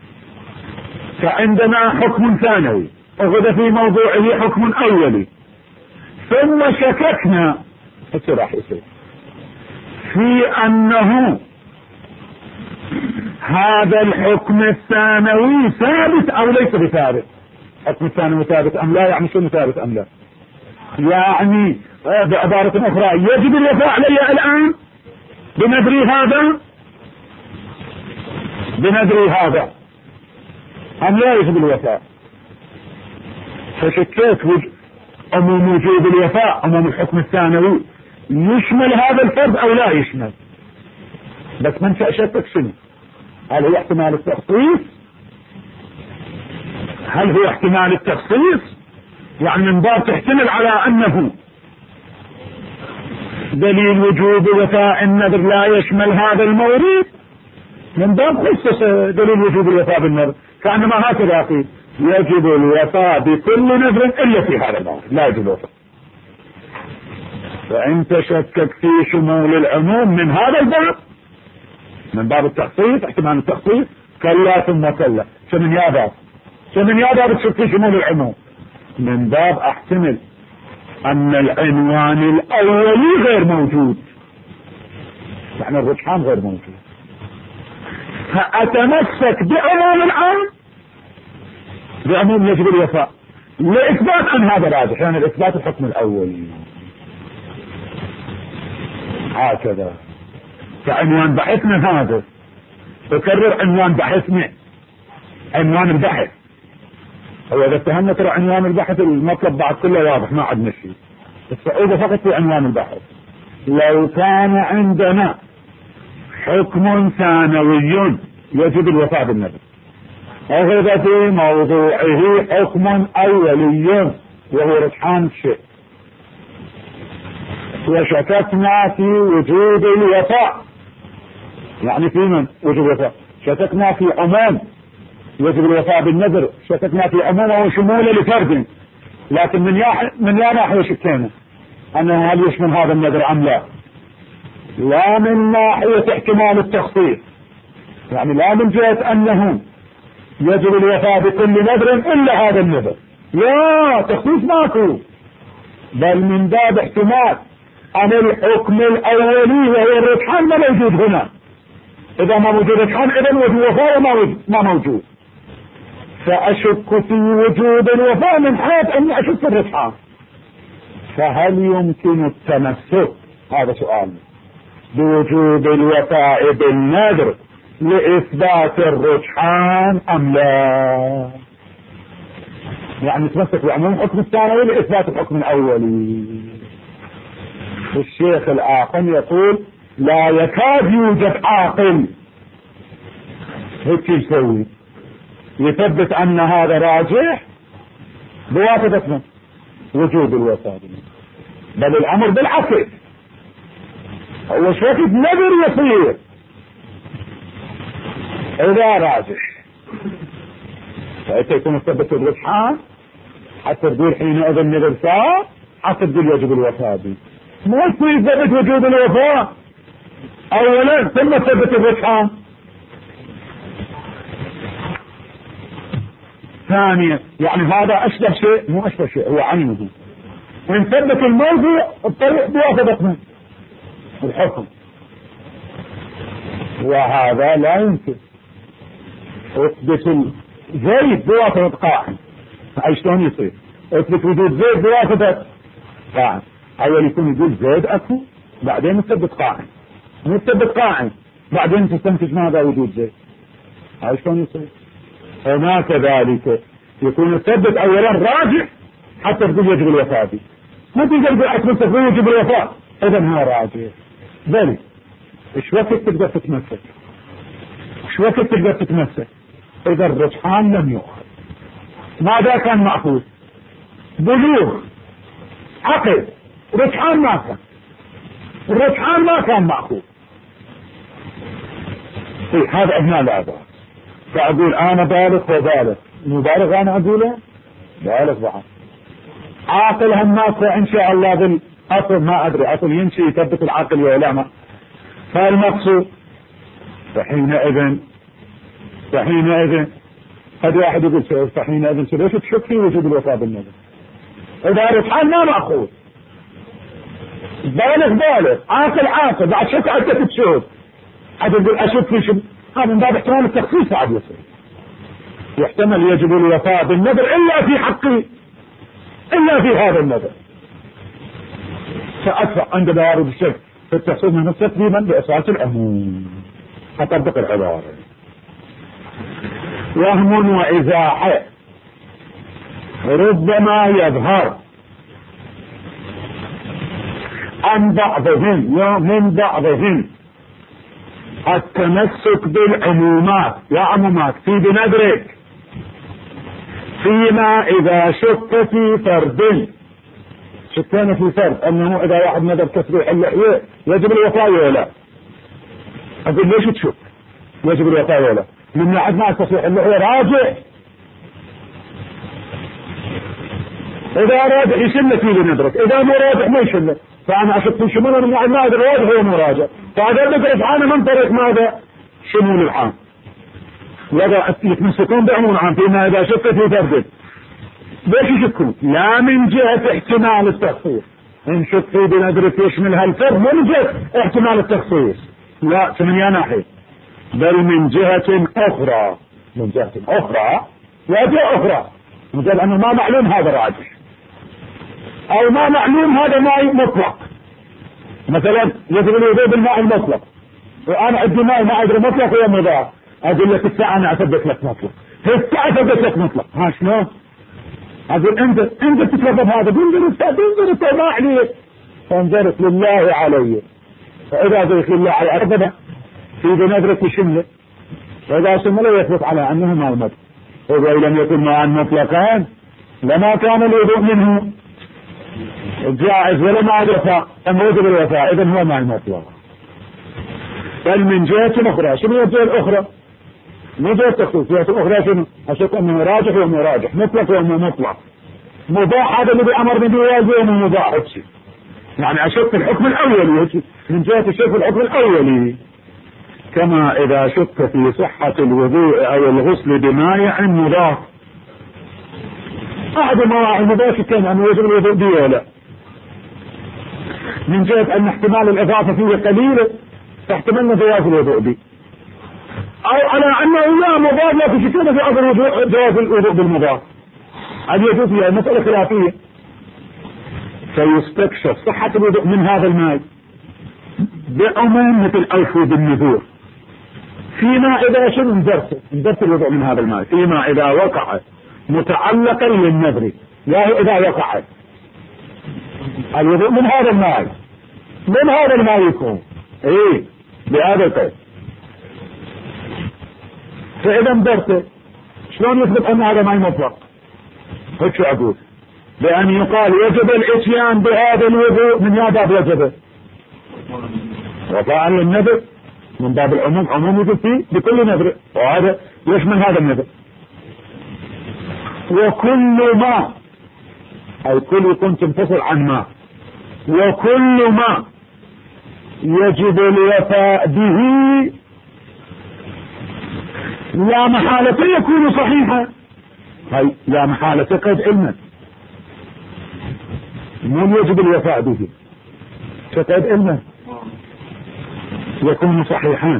[SPEAKER 1] فعندنا حكم ثانوي اخذ في موضوعه حكم اولي، ثم شككنا راح يصير في انه هذا الحكم الثانوي ثابت او ليس بثابت؟ الحكم الثانوي ثابت ام لا؟ يعني شنو ثابت ام لا؟ يعني بعبارة اخرى يجب الوفاء علي الان بنذري هذا ام لا يجب الوفاء؟ فشكيت عموم وجوب الوفاء عموم الحكم الثانوي يشمل هذا الفرد او لا يشمل؟ بس منشأ شكك شنو؟ هل هو احتمال التخصيص؟ هل هو احتمال التخصيص؟ يعني من باب تحتمل على انه دليل وجوب وفاء النذر لا يشمل هذا المورد، من باب خصص دليل وجوب الوفاء بالنذر، كأنما هكذا قيل يجب الوفاء بكل نذر الا في هذا المورد لا يجب الوفاء. فانت شكك في شمول العموم من هذا الباب، من باب التخصيص احتمال التخصيص، كلا ثم كلا. فمن يا باب تشك في شمول العموم؟ من باب احتمل ان العنوان الاولي غير موجود، يعني الرجحان غير موجود، فاتمسك بعموم العام، بعموم يجب الوفاء لاثبات ان هذا راجح، يعني الاثبات الحكم الاولي. هكذا كعنوان بحثنا هذا، تكرر عنوان بحثنا، عنوان البحث. هو اذا اتهمنا ترى عنوان البحث المطلب بعد كله واضح ما عندنا شيء، الصعوبة فقط في عنوان البحث. لو كان عندنا حكم ثانوي يجب الوفاء بالنذر، أخذ في موضوعه حكم أولي وهو رجحان الشيء، وشككنا في وجود الوفاء، يعني في من وجود الوفاء؟ شككنا في عموم يجب الوفاء بالنذر، شككنا في عمومه وشموله لفرد، لكن من لا ناحية شكينا أنه هل يشمل هذا النذر أم لا؟ لا من ناحية احتمال التخصيص، يعني لا من جهة أنه يجب الوفاء بكل نذر إلا هذا النذر، لا تخصيص ماكو، بل من باب احتمال أن الحكم الأولي وهو الرجحان ما موجود هنا. إذا ما موجود رجحان إذن وجود الوفاء ما موجود، فأشك في وجود الوفاء من حيث أني أشك في الرجحان. فهل يمكن التمسك، هذا سؤال، بوجود الوفاء بالنذر لإثبات الرجحان أم لا؟ يعني نتمسك بعموم الحكم الثانوي لإثبات الحكم الأولي. الشيخ الآخر يقول لا يكاد يوجد عاقل هيك يسوي يثبت أن هذا راجح بواسطة وجود الوفاء، بل الأمر بالعكس، هو شوية نذر يصير إذا راجح، فأنت يكون مثبت الرجحان حتى تقول حينئذ النذر صار، حتى تقول يجب الوفاء به، مو يثبت وجود الوفاء أولا ثم ثبت الرجحان ثانيا. يعني هذا أشبه شيء، مو أشبه شيء، هو عينه. ونثبت الموضوع الطريق بواسطة الحكم، وهذا لا يمكن. اثبت زيد بواسطة قاعد، اي شلون يصير؟ اثبت وجود زيد بواسطة قاعد، اول يكون يقول زيد اكو بعدين نثبت قاعد، نثبت قاعد بعدين تستنتج ماذا وجود زيد، اي شلون يصير؟ وما كذلك يكون الثبت اولا راجع حتى تقول يجب الوفاء به، ما تقدر تقول تقول يجب الوفاء اذا هو راجع. بل ايش وقت تقدر تتمسك؟ ايش وقت تقدر تتمسك؟ اذا الرجحان لم يؤخذ. ماذا كان مأخوذ؟ بلوغ، عقل، رجحان ما كان، الرجحان ما كان مأخوذ. هذا هنا لا بأس. فأقول أنا بالغ وبالغ، مبالغ أنا أقوله بالغ بعد، عاقل هم ماكو إن شاء الله بالأصل ما أدري، أصل يمشي يثبت العقل ولا ما، فالمقصود فحينئذ قد واحد يقول فحينئذ ليش تشك في وجود الوفاء بالنذر؟ إذا رجحان ما مأخوذ، بالغ عاقل بعد شك عدة تشوف، حتى تقول أشك في هذا من باب احتمال التخصيص بعد يصير، يحتمل يجب الوفاء بالنذر إلا في حقه، إلا في هذا النذر. سأدفع عند ضوابط الشرك في التخصيص من تقديما بإصالة العموم، أطبق العبارة. وهم وإزاحة ربما يظهر عن بعضهم من بعضهم التمسك بالعمومات وعمومات في بنذرك فيما إذا شك في فرد، شكينا في فرد أنه إذا واحد نذر تسريح اللحية يجب الوفاء ولا، أقول ليش تشك يجب الوفاء ولا؟ من ناحية مع تسريح اللحية راجع، إذا راجع يشل في بنذرك، إذا مو راجع ما يشل، فأنا أشك في شمول من ناحية ما أدري راجع هو مو راجع، فهذا ذكر إفعاله من طريق ماذا؟ شمول العام، يتمسكون بعموم العام فيما إذا شك في فرد. ليش يشكون؟ لا من جهة احتمال التخصيص، إن شك في بنذرك يشمل هالفرد مو من جهة احتمال التخصيص، لا ثمانية ناحية، بل من جهة أخرى، من جهة أخرى وجهة أخرى، من جهة أنه ما معلوم هذا راجح أو ما معلوم هذا ماء مطلق. مثلا يجب الوضوء بالماء المطلق، وأنا عندي ماء ما أدري مطلق ولا مضاف، أقول لك الساعة أنا أثبت لك مطلق، الساعة أثبت لك مطلق، ها شلون؟ أقول أنت تتلفظ هذا بنظر ما عليك، فانظرت لله علي، فإذا ذلك لله علي أربنا في بنظرة شمله، فإذا شمله يثبت على أنه ماء مطلق، وإذا لم يكن ماء مطلقان لما كان الوضوء منه جائز ولا مع الوفاء، أما وجب الوفاء إذن هو ماء مطلق. بل من جهة أخرى، شنو هي الجهة الأخرى؟ مو جهة التخصيص، جهة أخرى شنو؟ أشك أنه راجح وأنه راجح، مطلق وأنه مطلق، مباح هذا اللي بأمر من بواجه وأنه مباح، يعني أشك في الحكم الأولي من جهة الشك في الحكم الأولي. كما إذا شك في صحة الوضوء أو الغسل بمائع مضاف، أحد المواعي المضاف كان أنه يجب الوضوء به ولا، من جهة أن احتمال الإضافة فيه قليل فاحتملنا جواز الوضوء به، أو على أنه لا مضاف لكن شكينا في أمر جواز الوضوء بالمضاف، هذه يجوز فيها مسألة خلافية. فيستكشف صحة الوضوء من هذا الماء بعموم مثل أوفوا بالنذور، فيما إذا شنو اندرس الوضوء من هذا الماء، فيما إذا وقع متعلقا للنذر، لا إذا وقع الوضوء من هذا الماء، من هذا الماء يكون إيه بهذا القيد. فإذا اندرس شلون يثبت أن هذا ماء مطلق؟ هيك شو أقول؟ بأن يقال يجب الاتيان بهذا الوضوء من هذا وجبه وفاء للنذر من باب العموم، عموم يجب فيه بكل نذر، وهذا يشمل هذا النذر. وكل ما، أي كل يكون تنفصل عن ما، وكل ما يجب الوفاء به لا محالة يكون صحيحا، هاي لا محالة قد علما، مو يجب الوفاء به فقد علما يكون صحيحا.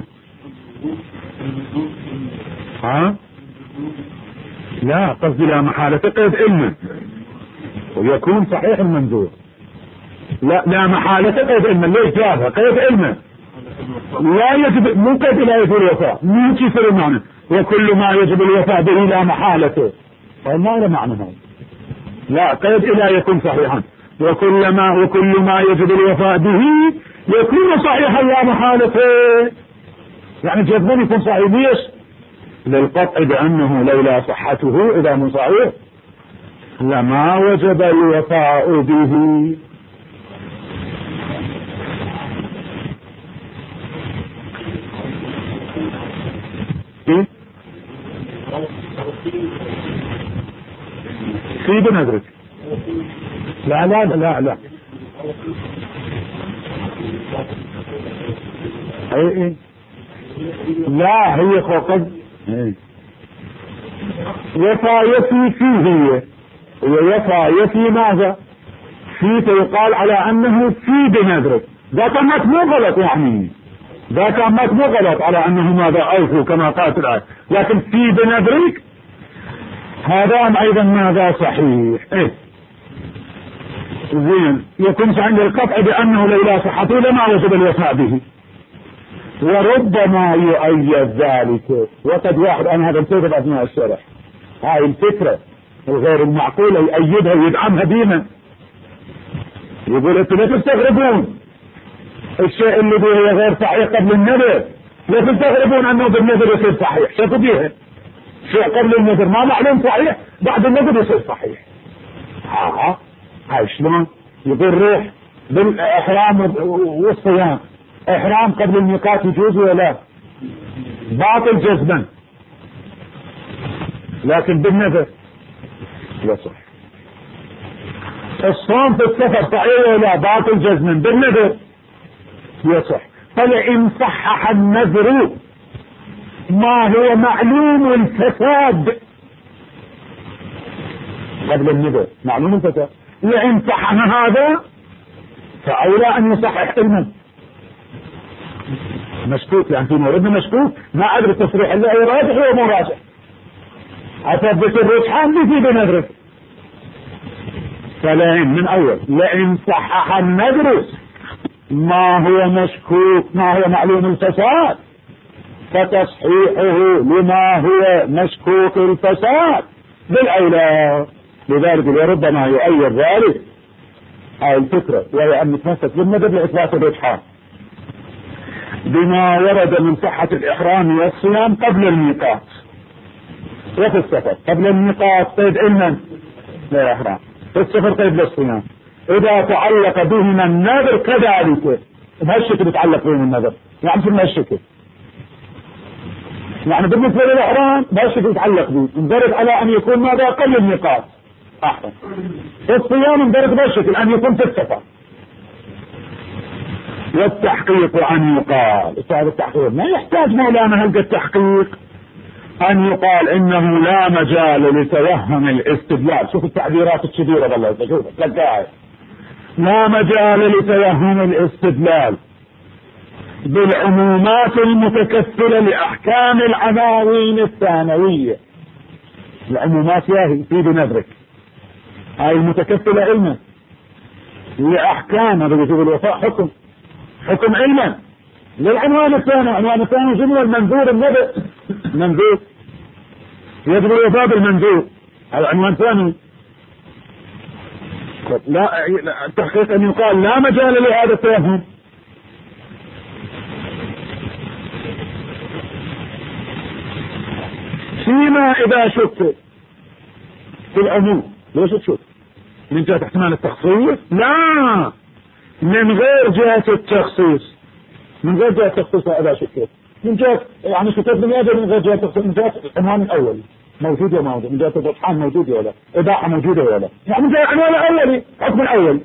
[SPEAKER 1] ها لا قصدي لا محالة قد علما ويكون صحيح المنذور، لا محالة قد علما، ليش جابها قد علما؟ لا يجب، مو قد لا يجب الوفاء، مو كيف المعنى وكل ما يجب الوفاء به لا محالة، فما معنى هذا؟ لا قد لا يكون صحيحا، وكل ما يجب الوفاء به يكون صحيحا لا محالة، يعني جذبا يكون صحيح ليش؟ للقطع بأنه لولا صحته إذا من صحيح لما وجب الوفاء به. في بنذرك لا لا لا لا اي لا هي فوق يفايتي فيه، هي يفايتي ماذا في، يقال على انه في بنذرك، ذاك الناس مو غلط يعني، ذا كان مو غلط على انه ماذا اوفوا كما قالت الآية، لكن في بنذرك هذا ايضا ماذا صحيح. إيه؟ زين، يكون عند القطع بانه لولا صحته لما وجب الوفاء به. وربما يؤيد ذلك، وقد واحد انا هذا نسيت اثناء الشرح، هاي الفكرة الغير المعقولة يؤيدها ويدعمها ديما. يقول انتم لا تستغربون الشيء اللي به غير صحيح قبل النذر، لا تستغربون انه بالنذر يصير صحيح. شوفوا بيها شيء قبل النذر ما معلوم صحيح، بعد النذر يصير صحيح. هاي شلون؟ يقول روح بالاحرام والصيام، احرام قبل الميقات يجوز ولا لا؟ باطل جزما، لكن بالنذر يصح. الصوم في السفر صحيح ولا لا؟ باطل جزما، بالنذر يصح. فلئن صحح النذر ما هو معلوم الفساد قبل النذر، معلوم الفساد، لئن صحح هذا فأولى أن يصحح المن مشكوك، لأن في موردنا مشكوك ما أدري التصريح اللي راجح هو مو راجح. أثبت الرجحان في بنذرك. فلئن من أول لئن صحح النذر ما هو مشكوك ما هو معلوم الفساد فتصحيحه لما هو مشكوك الفساد بالأولى. لذلك وربما يؤيد ذلك هاي الفكرة، وهي أن نتمسك بالنذر لإثبات الرجحان بما ورد من صحة الإحرام والصيام قبل الميقات وفي السفر. قبل الميقات قيد علما لا إحرام، في السفر قيد للصيام. إذا تعلق بهما النذر كذلك بهالشكل يتعلق بهم النذر، يعني في هالشكل، يعني بالنسبة للإحرام بهالشكل يتعلق به، اندرج على أن يكون ماذا قبل الميقات أحسن. الصيام اندرج بهالشكل أن يكون في السفر. والتحقيق أن يقال، هذا التحقيق ما يحتاج مولانا هلقى التحقيق أن يقال إنه لا مجال لتوهم الاستدلال. شوف التعبيرات الكبيرة والله، شوف تلقاها، لا مجال لتوهم الاستدلال بالعمومات المتكفلة لأحكام العناوين الثانوية. العمومات ياهي في بنذرك هاي المتكفلة علما لأحكام، هذا يجب الوفاء حكم علما للعنوان الثاني. عنوان الثاني جملة المنذور النذر، منذور يجب الوفاء بالمنذور، هذا عنوان ثاني. لا التحقيق أن يقال لا مجال لهذا التوهم. فيما إذا شك في العموم، ليش تشك من جهة احتمال التخصيص؟ لا، من غير جهة التخصيص، من غير جهة التخصيص إذا شك من جهة يعني شكيت من أجل من غير جهة التخصيص، من جهة العنوان الأولي موجود ولا موجود، من جهة الرجحان موجود ولا إباحة موجودة ولا، يعني من جهة العنوان الأولي حكم الأول.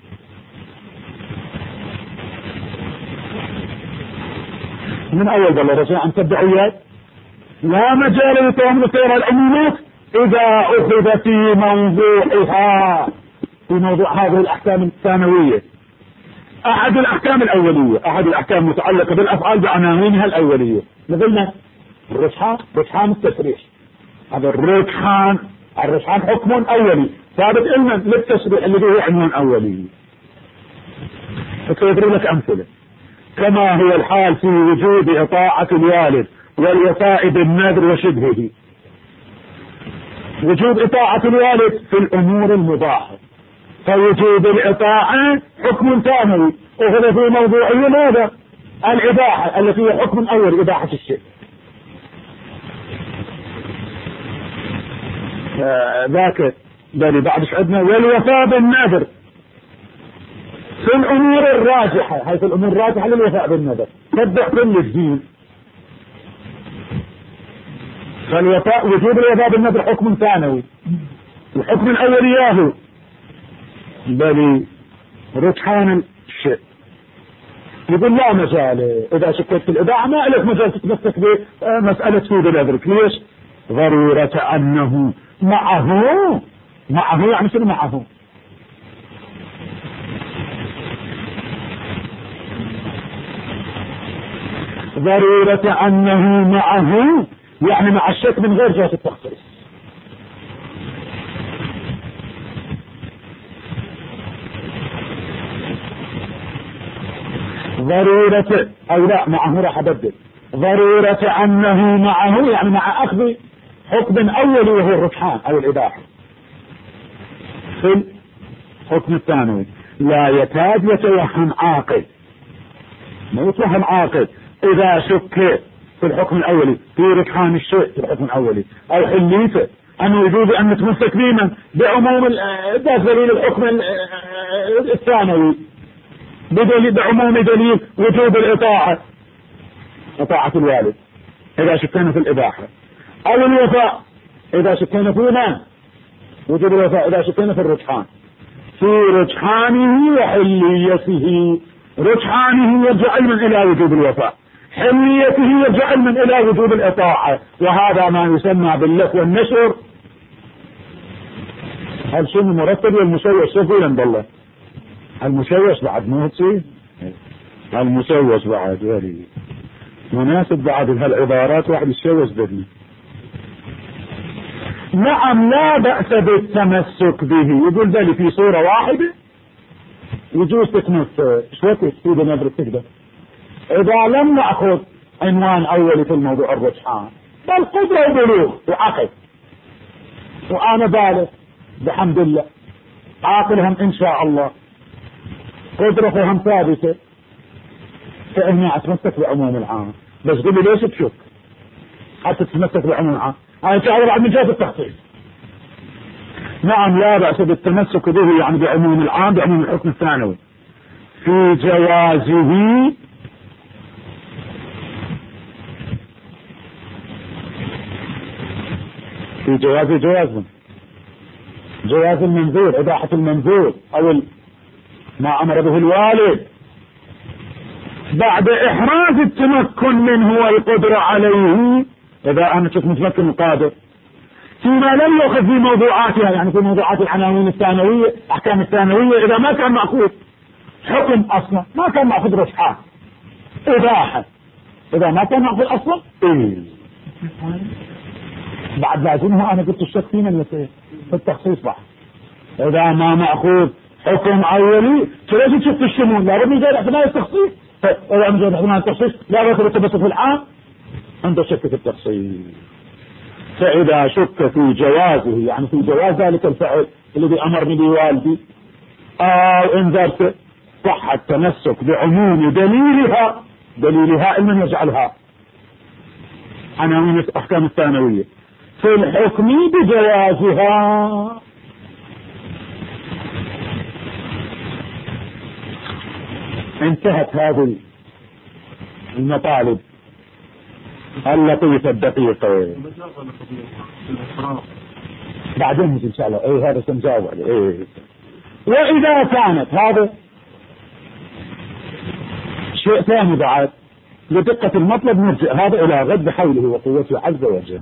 [SPEAKER 1] من أول بالله رجع عن تبعيات لا مجال لتوهم العمومات إذا أخذ في موضوعها، في موضوع هذه الأحكام الثانوية. أحد الأحكام الأولية، أحد الأحكام المتعلقة بالأفعال بعناوينها الأولية، مثلنا رجحان التشريح، هذا الرجحان حكم أولي ثابت علما للتشريح اللي هو عنوان أولي. فسيضرب لك أمثلة كما هو الحال في وجود إطاعة الوالد والوفاء بالنذر وشبهه. وجود إطاعة الوالد في الأمور المباحة، فوجود الإطاعة حكم ثانوي وهذا في موضوعية ماذا؟ الإباحة التي هي حكم أول، إباحة الشيء. ذاك بل بعد عندنا والوفاء بالنذر في الأمور الراجحة، هاي في الأمور الراجحة للوفاء بالنذر تبدأ كل الدين. فالوفاء وجود الوفاء بالنذر حكم ثانوي، الحكم الأول ياهو بل رجحان الشيء. يقول لا مجال إذا شكت في الإباحة، ما لك مجال تتمسك بمسألة سود الأذرك. ليش؟ ضرورة أنه معه يعني شنو معه؟ ضرورة أنه معه يعني مع الشك من غير جهة التخصيص. ضرورة أو لا معه راح أبدل. ضرورة أنه معه يعني مع أخذ حكم أولي وهو الرجحان أو الإباحة في الحكم الثانوي. لا يكاد يتوهم عاقل، ما يتوهم عاقل إذا شك في الحكم الأولي في رجحان الشيء في الحكم الأولي أو حليته أنه يجوز أن نتمسك بمن بعموم دليل الحكم الثانوي بعموم دليل وجوب الإطاعة، إطاعة الوالد إذا شكينا في الإباحة، أو الوفاء إذا شكينا في من وجوب الوفاء إذا شكينا في الرجحان، في رجحانه وحليته. رجحانه يرجع علما إلى وجوب الوفاء، حليته يرجع علما إلى وجوب الإطاعة، وهذا ما يسمى باللف والنشر. هل شنو مرتب والمشوش سفيلا بالله؟ المشوش بعد مو هتصير المشوش بعد ولي مناسب بعد هالعبارات واحد يتشوش بدني. نعم لا بأس بالتمسك به. يقول ذلك في صورة واحدة يجوز تتمسك شوية تفيد نبرة تقدر إذا لم نأخذ عنوان أولي في الموضوع الرجحان بل قدرة وبلوغ وعقل، وأنا بالغ بحمد الله، عاقلهم إن شاء الله، قدرتهم ثابتة، فإني أتمسك بعموم العام. بس قل لي ليش تشك حتى تتمسك بعموم العام؟ أنا شعر بعد من جهة التخصيص. نعم لا بأس بالتمسك به يعني بعموم العام بعموم الحكم الثانوي في جوازه جواز المنذور، إباحة المنذور أو ما أمر به الوالد بعد إحراز التمكن منه والقدرة عليه. إذا أنا كنت متمكن وقادر فيما لم يأخذ في موضوعاتها يعني في موضوعات العناوين الثانوية أحكام الثانوية، إذا ما كان مأخوذ حكم أصلا ما كان مأخوذ رجحان إباحة، إذا ما كان مأخوذ أصلا بعد لازمها. أنا قلت الشك فينا في التخصيص بعد إذا ما مأخوذ حكم أولي فليش تشك في الشمول لا بد من جهة احتمال التخصيص، إذا من جهة احتمال التخصيص لا بد بالتمسك في العام عنده شك في التخصيص. فإذا شك في جوازه يعني في جواز ذلك الفعل الذي أمرني به والدي أو انذرته صح التمسك بعموم دليلها علما يجعلها عناوين الأحكام الثانوية في الحكم بجوازها. انتهت هذه المطالب اللطيفة الدقيقة. بعدين إن شاء الله هذا سنجاوب عليه. وإذا كانت هذا شيء ثاني بعد لدقة المطلب نرجع هذا إلى غد بحوله وقوته عز وجل.